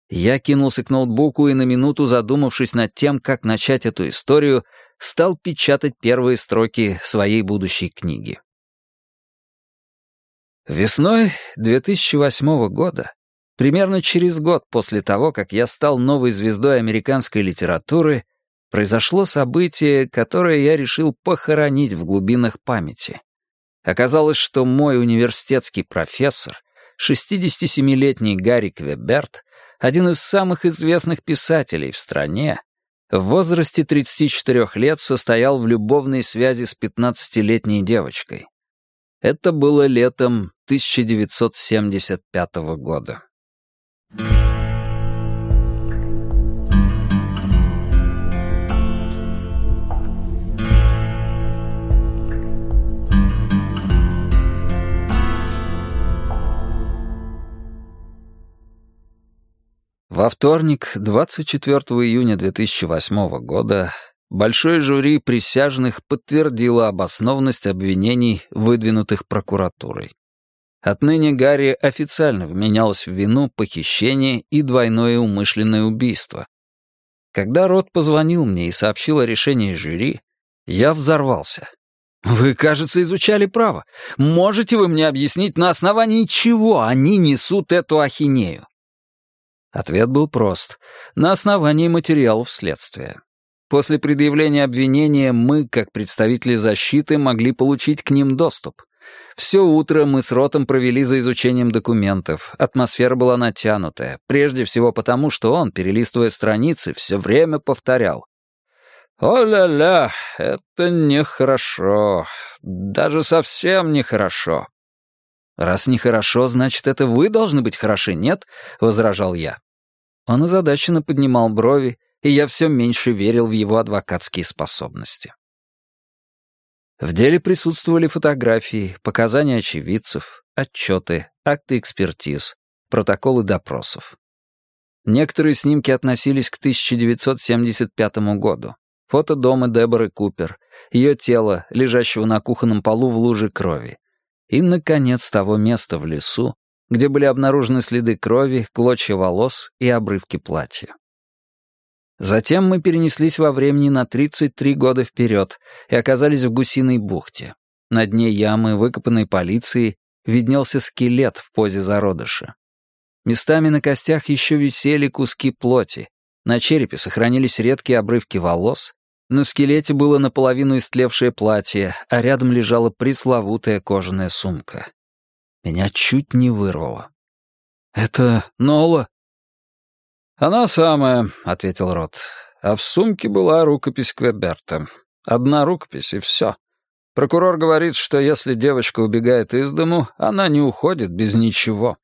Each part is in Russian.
Я кинулся к ноутбуку и, на минуту задумавшись над тем, как начать эту историю, стал печатать первые строки своей будущей книги. Весной 2008 года, примерно через год после того, как я стал новой звездой американской литературы, произошло событие, которое я решил похоронить в глубинах памяти. Оказалось, что мой университетский профессор, 67-летний Гарри Квеберт, один из самых известных писателей в стране, в возрасте 34 лет состоял в любовной связи с 15-летней девочкой. Это было летом 1975 года. Во вторник, 24 июня 2008 года, большое жюри присяжных подтвердило обоснованность обвинений, выдвинутых прокуратурой. Отныне Гарри официально вменялось в вину похищение и двойное умышленное убийство. Когда Рот позвонил мне и сообщил о решении жюри, я взорвался. «Вы, кажется, изучали право. Можете вы мне объяснить, на основании чего они несут эту ахинею?» Ответ был прост. На основании материалов следствия. После предъявления обвинения мы, как представители защиты, могли получить к ним доступ. Все утро мы с Ротом провели за изучением документов. Атмосфера была натянутая, прежде всего потому, что он, перелистывая страницы, все время повторял: «О-ля-ля, это нехорошо. Даже совсем нехорошо». «Раз нехорошо, значит, это вы должны быть хороши, нет?» — возражал я. Он озадаченно поднимал брови, и я все меньше верил в его адвокатские способности. В деле присутствовали фотографии, показания очевидцев, отчеты, акты экспертиз, протоколы допросов. Некоторые снимки относились к 1975 году. Фото дома Деборы Купер, ее тело, лежащего на кухонном полу в луже крови. И, наконец, того места в лесу, где были обнаружены следы крови, клочья волос и обрывки платья. Затем мы перенеслись во времени на 33 года вперед и оказались в Гусиной бухте. На дне ямы, выкопанной полицией, виднелся скелет в позе зародыша. Местами на костях еще висели куски плоти, на черепе сохранились редкие обрывки волос, на скелете было наполовину истлевшее платье, а рядом лежала пресловутая кожаная сумка. Меня чуть не вырвало. «Это Нола?» «Она самая», — ответил Рот. «А в сумке была рукопись Квеберта. Одна рукопись, и все. Прокурор говорит, что если девочка убегает из дому, она не уходит без ничего».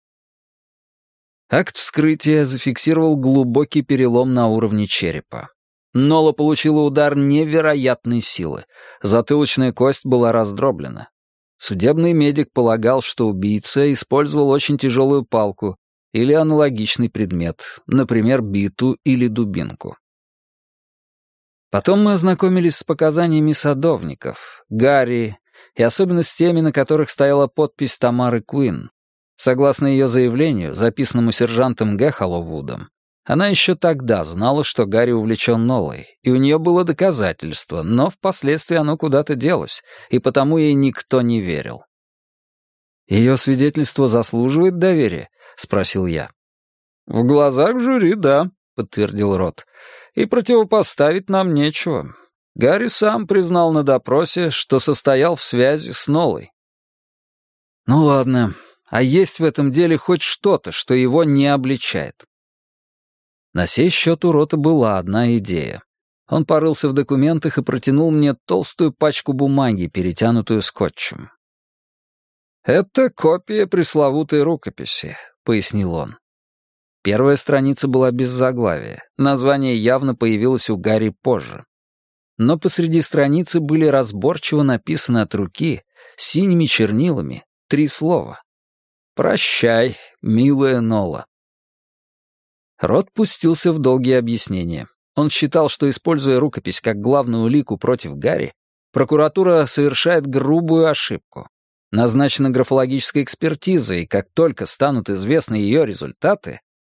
Акт вскрытия зафиксировал глубокий перелом на уровне черепа. Нола получила удар невероятной силы. Затылочная кость была раздроблена. Судебный медик полагал, что убийца использовал очень тяжелую палку или аналогичный предмет, например, биту или дубинку. Потом мы ознакомились с показаниями садовников, Гарри, и особенно с теми, на которых стояла подпись Тамары Куин. Согласно ее заявлению, записанному сержантом Г. Холловудом, она еще тогда знала, что Гарри увлечен Нолой, и у нее было доказательство, но впоследствии оно куда-то делось, и потому ей никто не верил. «Ее свидетельство заслуживает доверия?» — спросил я. «В глазах жюри, да», — подтвердил Рот. «И противопоставить нам нечего. Гарри сам признал на допросе, что состоял в связи с Нолой». «Ну ладно, а есть в этом деле хоть что-то, что его не обличает?» На сей счет у Рота была одна идея. Он порылся в документах и протянул мне толстую пачку бумаги, перетянутую скотчем. «Это копия пресловутой рукописи», — пояснил он. Первая страница была без заглавия, название явно появилось у Гарри позже. Но посреди страницы были разборчиво написаны от руки, синими чернилами, 3 слова. «Прощай, милая Нола». Рот пустился в долгие объяснения. Он считал, что, используя рукопись как главную улику против Гарри, прокуратура совершает грубую ошибку. Назначена графологическая экспертиза, и как только станут известны ее результаты,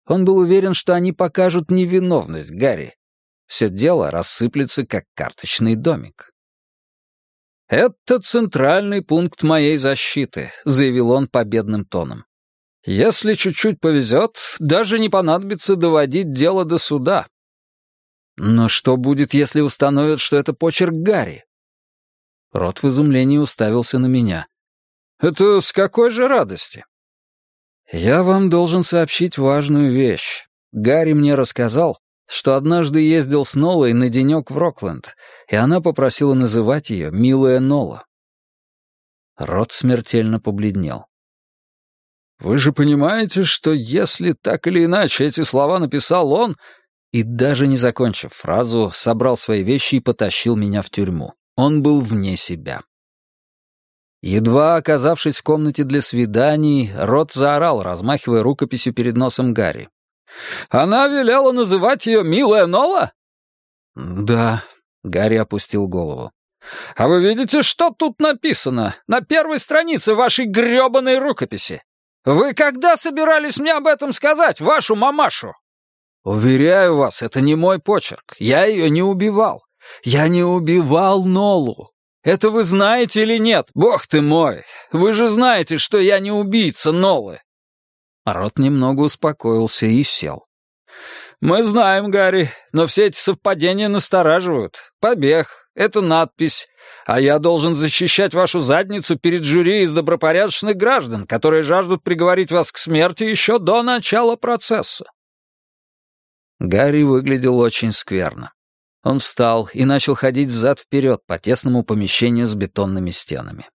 Он был уверен, что они покажут невиновность Гарри. Все дело рассыплется, как карточный домик. «Это центральный пункт моей защиты», — заявил он победным тоном. «Если чуть-чуть повезет, даже не понадобится доводить дело до суда». «Но что будет, если установят, что это почерк Гарри?» Рот в изумлении уставился на меня. «Это с какой же радости?» «Я вам должен сообщить важную вещь. Гарри мне рассказал, что однажды ездил с Нолой на денек в Рокленд, и она попросила называть ее «Милая Нола». Рот смертельно побледнел. «Вы же понимаете, что если так или иначе эти слова написал он...» И даже не закончив фразу, собрал свои вещи и потащил меня в тюрьму. Он был вне себя. Едва оказавшись в комнате для свиданий, Рот заорал, размахивая рукописью перед носом Гарри. «Она велела называть ее «Милая Нола»?» «Да», — Гарри опустил голову. «А вы видите, что тут написано? На первой странице вашей грёбаной рукописи. Вы когда собирались мне об этом сказать, вашу мамашу?» «Уверяю вас, это не мой почерк. Я ее не убивал. Я не убивал Нолу. Это вы знаете или нет? Бог ты мой! Вы же знаете, что я не убийца Нолы!» Рот немного успокоился и сел. «Мы знаем, Гарри, но все эти совпадения настораживают. Побег, это надпись, а я должен защищать вашу задницу перед жюри из добропорядочных граждан, которые жаждут приговорить вас к смерти еще до начала процесса». Гарри выглядел очень скверно. Он встал и начал ходить взад-вперед по тесному помещению с бетонными стенами.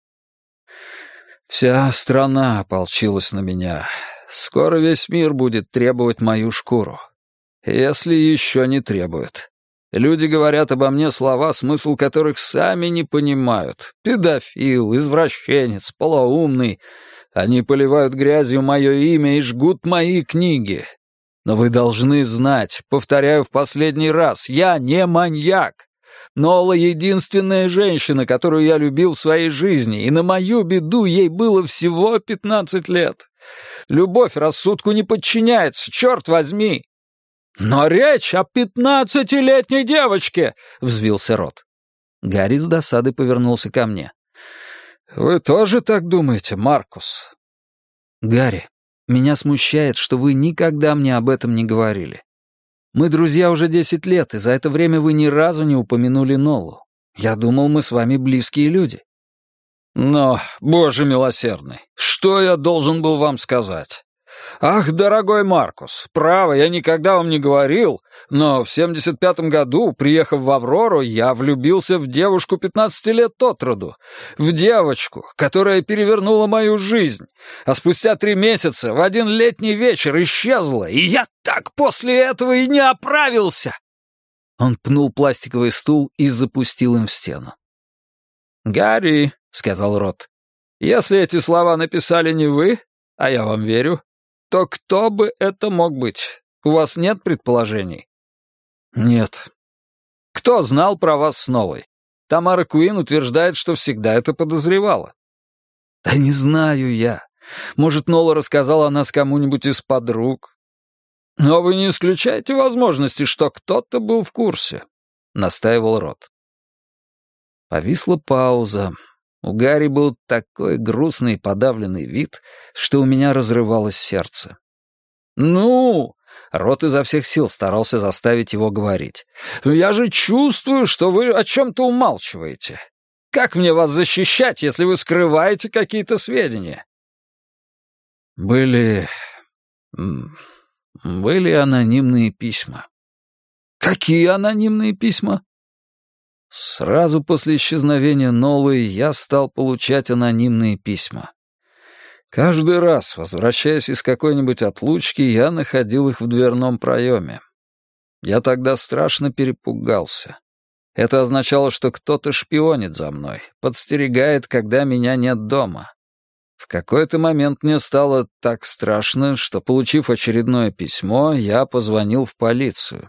«Вся страна ополчилась на меня. Скоро весь мир будет требовать мою шкуру. Если еще не требует. Люди говорят обо мне слова, смысл которых сами не понимают. Педофил, извращенец, полоумный. Они поливают грязью мое имя и жгут мои книги. Но вы должны знать, повторяю в последний раз, я не маньяк. Нола — единственная женщина, которую я любил в своей жизни, и на мою беду ей было всего 15 лет. Любовь рассудку не подчиняется, черт возьми!» «Но речь о 15-летней девочке!» — взвился Рот. Гарри с досадой повернулся ко мне. «Вы тоже так думаете, Маркус?» «Гарри, меня смущает, что вы никогда мне об этом не говорили. Мы друзья уже 10 лет, и за это время вы ни разу не упомянули Нолу. Я думал, мы с вами близкие люди». «Но, Боже милосердный, что я должен был вам сказать? Ах, дорогой Маркус, право, я никогда вам не говорил, но в 75-м году, приехав в Аврору, я влюбился в девушку 15 лет от роду, в девочку, которая перевернула мою жизнь, а спустя 3 месяца в один летний вечер исчезла, и я так после этого и не оправился!» Он пнул пластиковый стул и запустил им в стену. «Гарри», — сказал Рот, — «если эти слова написали не вы, а я вам верю, то кто бы это мог быть? У вас нет предположений?» «Нет». «Кто знал про вас с Нолой? Тамара Куин утверждает, что всегда это подозревала». «Да не знаю я. Может, Нола рассказала о нас кому-нибудь из подруг?» «Но вы не исключаете возможности, что кто-то был в курсе», — настаивал Рот. Повисла пауза. У Гарри был такой грустный и подавленный вид, что у меня разрывалось сердце. «Ну!» — Рот изо всех сил старался заставить его говорить. «Я же чувствую, что вы о чем-то умалчиваете. Как мне вас защищать, если вы скрываете какие-то сведения?» Были анонимные письма. «Какие анонимные письма?» Сразу после исчезновения Нолы я стал получать анонимные письма. Каждый раз, возвращаясь из какой-нибудь отлучки, я находил их в дверном проеме. Я тогда страшно перепугался. Это означало, что кто-то шпионит за мной, подстерегает, когда меня нет дома. В какой-то момент мне стало так страшно, что, получив очередное письмо, я позвонил в полицию.